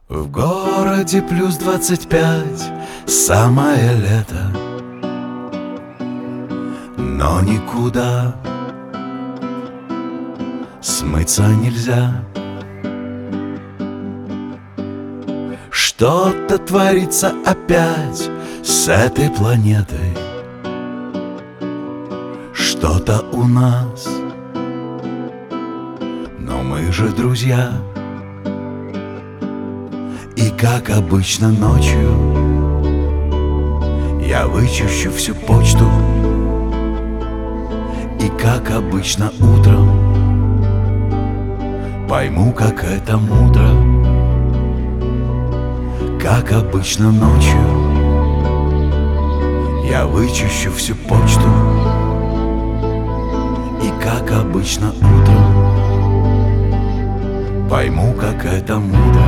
В городе плюс 25, самое лето, но никуда смыться нельзя. Что-то творится опять с этой планетой, что-то у нас, но мы же друзья. И как обычно ночью я вычищу всю почту, и как обычно утром пойму, как это мудро. Как обычно ночью я вычищу всю почту, и как обычно утром пойму, как это мудро.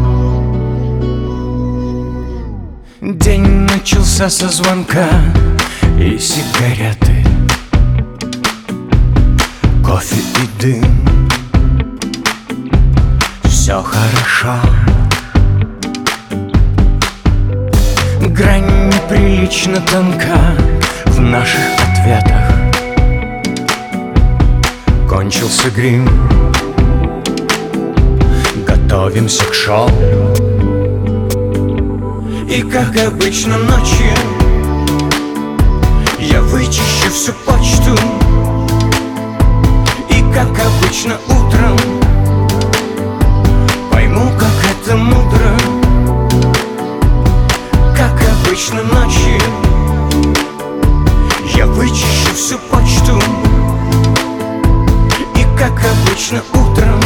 День начался со звонка и сигареты, кофе и дым. Все хорошо. Грань неприлично тонка в наших ответах. Кончился грим, готовимся к шоу. И как обычно ночью я вычищу всю почту, и как обычно утром пойму, как это мудро. Как обычно ночью я вычищу всю почту, и как обычно утром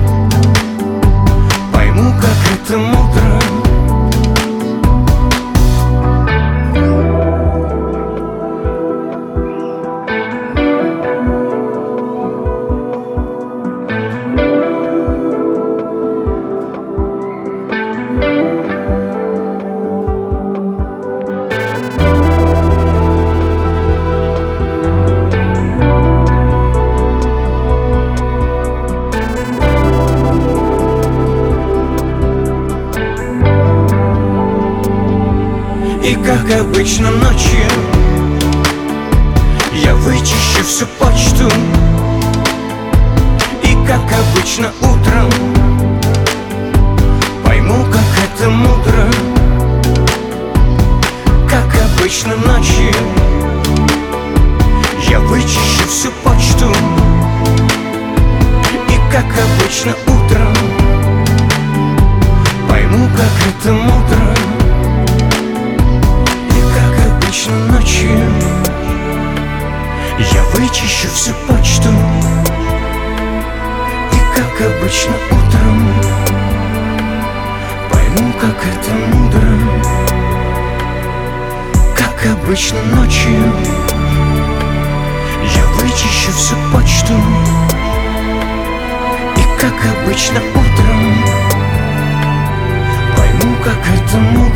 пойму, как это мудро. И как обычно ночью я вычищу всю почту, и как обычно утром пойму, как это мудро. Как обычно ночью я вычищу всю почту, и как обычно утром пойму, как это мудро. Ночью я вычищу всю почту, и как обычно утром пойму, как это мудро. Как обычно ночью я вычищу всю почту, и как обычно утром пойму, как это мудро.